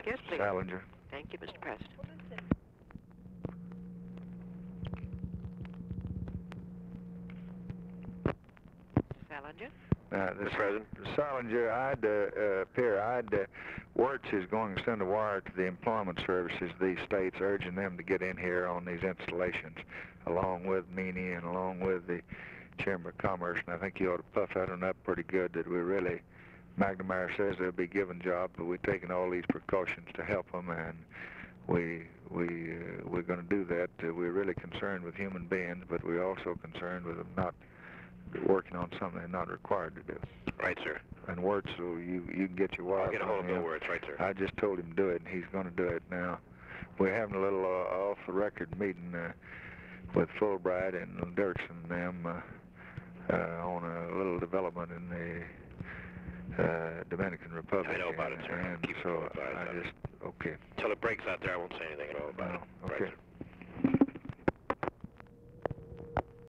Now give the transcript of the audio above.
Yes, please. Salinger. Thank you, Mr. Preston. Salinger? This President. Salinger, Wirtz is going to send a wire to the employment services of these states urging them to get in here on these installations, along with Meany and along with the Chamber of Commerce, and I think you ought to puff that one up pretty good that we really, McNamara says they'll be given jobs, but we're taking all these precautions to help them, and we're going to do that. We're really concerned with human beings, but we're also concerned with them not working on something they're not required to do. Right, sir. And Wirtz, so you can get your wire. I'll get a hold of Bill Wirtz, right, sir. I just told him to do it, and he's going to do it now. We're having a little off-the-record meeting with Fulbright and Dirksen and them on a little development in the Dominican Republic. I know about it, sir. And Keep so I just, okay. Until it breaks out there, I won't say anything at all about it. Okay. Right, sir.